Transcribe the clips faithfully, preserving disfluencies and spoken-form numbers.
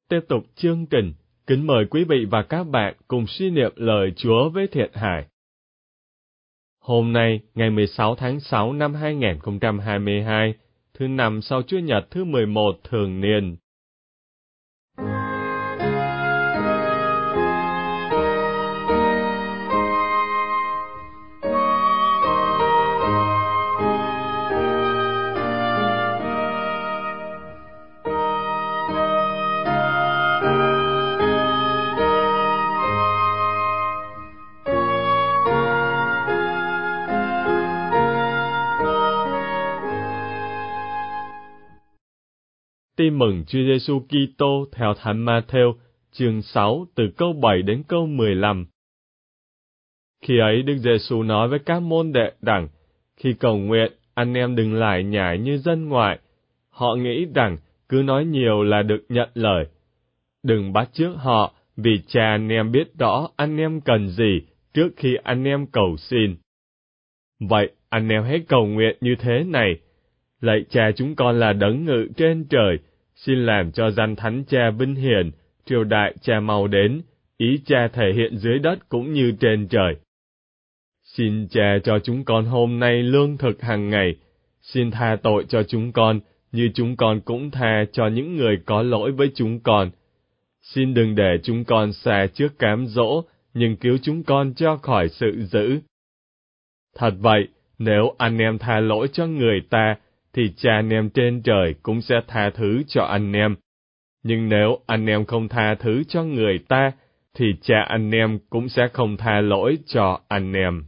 Tiếp tục chương trình, kính mời quý vị và các bạn cùng suy niệm lời Chúa với Thiện Hải. Hôm nay, ngày mười sáu tháng sáu năm hai nghìn không trăm hai mươi hai, thứ năm sau Chủ nhật thứ mười một thường niên. Tin mừng Chúa Giêsu Kitô theo Thánh Ma-thêu, chương sáu từ câu bảy đến câu mười lăm. Khi ấy Đức Giêsu nói với các môn đệ rằng, khi cầu nguyện, anh em đừng lải nhải như dân ngoại. Họ nghĩ rằng cứ nói nhiều là được nhận lời. Đừng bắt chước họ, vì Cha anh em biết rõ anh em cần gì trước khi anh em cầu xin. Vậy anh em hãy cầu nguyện như thế này: Lạy Cha chúng con là đấng ngự trên trời, xin làm cho danh Thánh Cha vinh hiển, triều đại Cha mau đến, ý Cha thể hiện dưới đất cũng như trên trời. Xin Cha cho chúng con hôm nay lương thực hàng ngày, xin tha tội cho chúng con, như chúng con cũng tha cho những người có lỗi với chúng con. Xin đừng để chúng con xa trước cám dỗ, nhưng cứu chúng con cho khỏi sự dữ. Thật vậy, nếu anh em tha lỗi cho người ta, thì Cha anh em trên trời cũng sẽ tha thứ cho anh em. Nhưng nếu anh em không tha thứ cho người ta, thì Cha anh em cũng sẽ không tha lỗi cho anh em.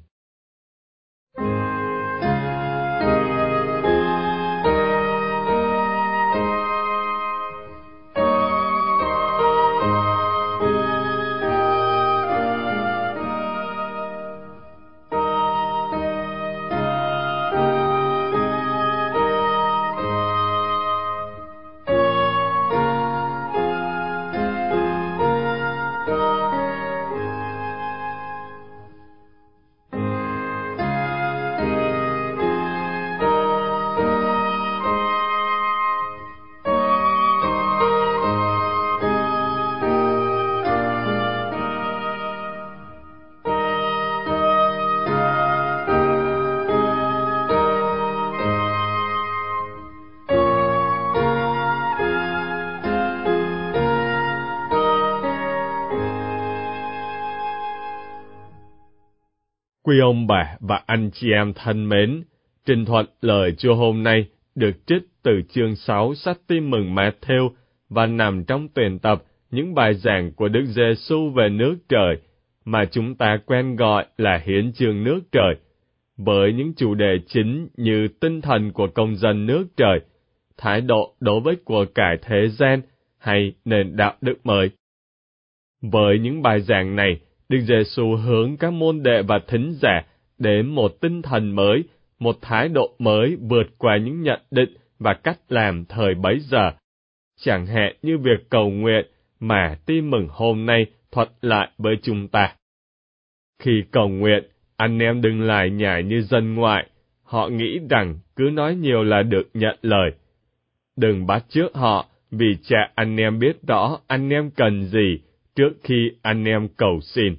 Quý ông bà và anh chị em thân mến, trình thuật lời Chúa hôm nay được trích từ chương sáu sách Tin mừng Ma-thêu và nằm trong tuyển tập những bài giảng của Đức Giêsu về nước trời mà chúng ta quen gọi là hiến chương nước trời, với những chủ đề chính như tinh thần của công dân nước trời, thái độ đối với của cải thế gian hay nền đạo đức mới. Với những bài giảng này, Đức Giêsu hướng các môn đệ và thính giả đến một tinh thần mới, một thái độ mới vượt qua những nhận định và cách làm thời bấy giờ. Chẳng hạn như việc cầu nguyện mà Tin mừng hôm nay thuật lại với chúng ta. Khi cầu nguyện, anh em đừng lải nhải như dân ngoại. Họ nghĩ rằng cứ nói nhiều là được nhận lời. Đừng bắt chước họ, vì Cha anh em biết rõ anh em cần gì trước khi anh em cầu xin.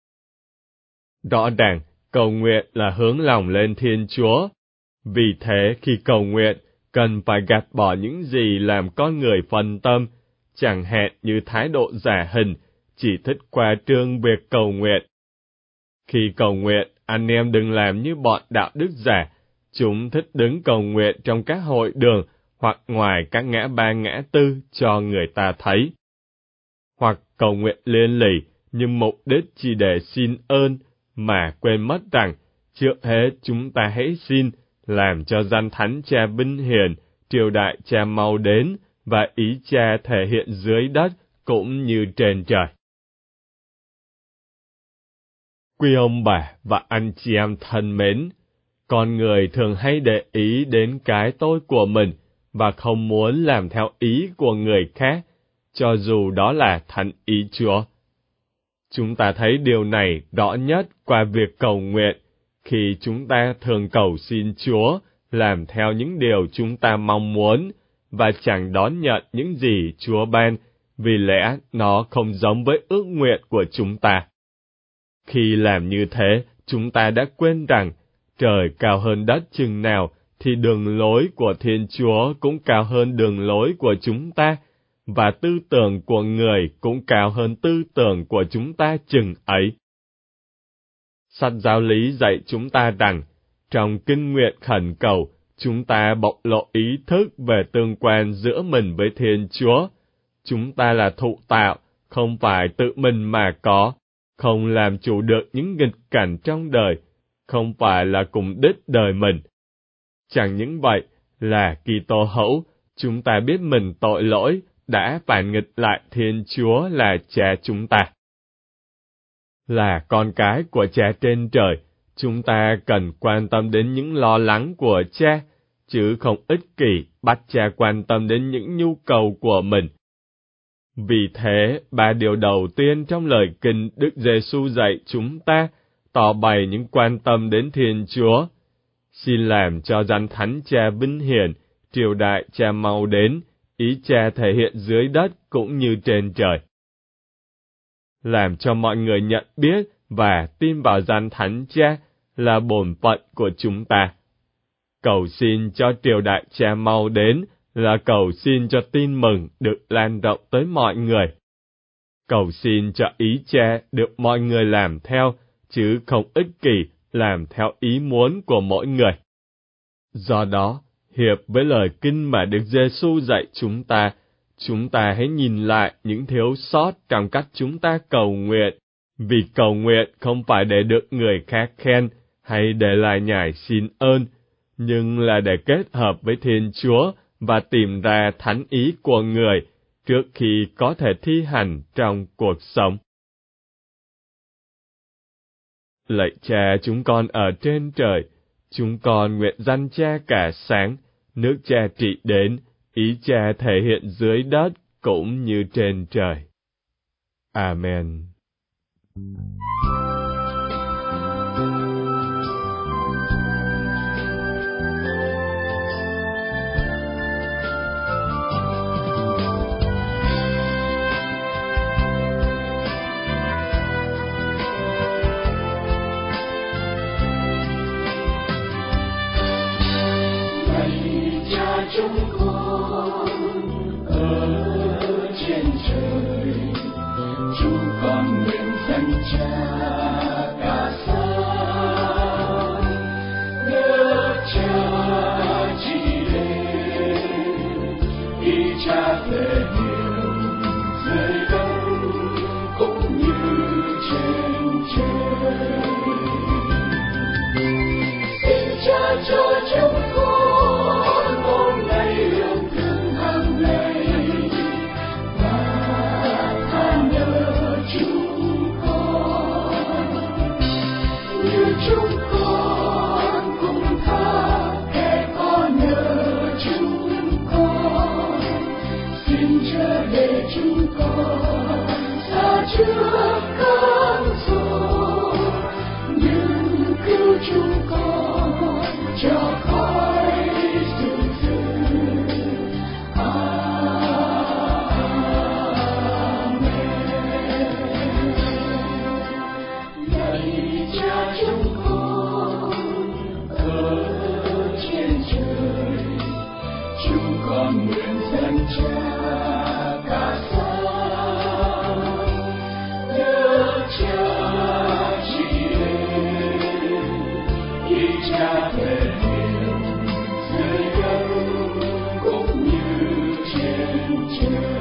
Rõ ràng, cầu nguyện là hướng lòng lên Thiên Chúa. Vì thế, khi cầu nguyện, cần phải gạt bỏ những gì làm con người phân tâm, chẳng hạn như thái độ giả hình, chỉ thích khoa trương việc cầu nguyện. Khi cầu nguyện, anh em đừng làm như bọn đạo đức giả, chúng thích đứng cầu nguyện trong các hội đường hoặc ngoài các ngã ba ngã tư cho người ta thấy. Hoặc cầu nguyện liên lỉ, nhưng mục đích chỉ để xin ơn, mà quên mất rằng, trước hết chúng ta hãy xin, làm cho danh Thánh Cha vinh hiển, triều đại Cha mau đến, và ý Cha thể hiện dưới đất cũng như trên trời. Quý ông bà và anh chị em thân mến, con người thường hay để ý đến cái tôi của mình, và không muốn làm theo ý của người khác, cho dù đó là thánh ý Chúa. Chúng ta thấy điều này rõ nhất qua việc cầu nguyện, khi chúng ta thường cầu xin Chúa làm theo những điều chúng ta mong muốn, và chẳng đón nhận những gì Chúa ban, vì lẽ nó không giống với ước nguyện của chúng ta. Khi làm như thế, chúng ta đã quên rằng trời cao hơn đất chừng nào, thì đường lối của Thiên Chúa cũng cao hơn đường lối của chúng ta, và tư tưởng của người cũng cao hơn tư tưởng của chúng ta chừng ấy. Sách Giáo lý dạy chúng ta rằng, trong kinh nguyện khẩn cầu, chúng ta bộc lộ ý thức về tương quan giữa mình với Thiên Chúa. Chúng ta là thụ tạo, không phải tự mình mà có, không làm chủ được những nghịch cảnh trong đời, không phải là cùng đích đời mình. Chẳng những vậy, là Kitô hữu, chúng ta biết mình tội lỗi, đã phản nghịch lại Thiên Chúa là Cha chúng ta. Là con cái của Cha trên trời, chúng ta cần quan tâm đến những lo lắng của Cha, chứ không ích kỷ bắt Cha quan tâm đến những nhu cầu của mình. Vì thế, ba điều đầu tiên trong lời kinh Đức Giêsu dạy chúng ta tỏ bày những quan tâm đến Thiên Chúa. Xin làm cho danh Thánh Cha vinh hiển, triều đại Cha mau đến, ý Cha thể hiện dưới đất cũng như trên trời. Làm cho mọi người nhận biết và tin vào danh Thánh Cha là bổn phận của chúng ta. Cầu xin cho triều đại Cha mau đến là cầu xin cho tin mừng được lan rộng tới mọi người. Cầu xin cho ý Cha được mọi người làm theo, chứ không ích kỷ làm theo ý muốn của mỗi người. Do đó, hiệp với lời kinh mà Đức Giêsu dạy chúng ta, chúng ta hãy nhìn lại những thiếu sót trong cách chúng ta cầu nguyện, vì cầu nguyện không phải để được người khác khen hay để lại nhải xin ơn, nhưng là để kết hợp với Thiên Chúa và tìm ra thánh ý của người trước khi có thể thi hành trong cuộc sống. Lạy Cha chúng con ở trên trời, chúng con nguyện danh Cha cả sáng, nước Cha trị đến, ý Cha thể hiện dưới đất cũng như trên trời. Amen. Chúng con ở trên trời, chúng con nguyện danh Cha cả sáng, nước Cha trị đến, ý Cha thể hiện dưới đất cũng như trên trời. Xin Cha cho chúng con chúng con cùng tha kẻ có nhớ chúng con, xin Cha để chúng con xa trước cám dỗ, nhưng cứu chúng con cho khỏi sự dữ. Amen. Lạy Cha chúng con nguyện danh Cha cả sáng, nước Cha trị đến, ý Cha thể hiện dưới đất cũng như trên trời.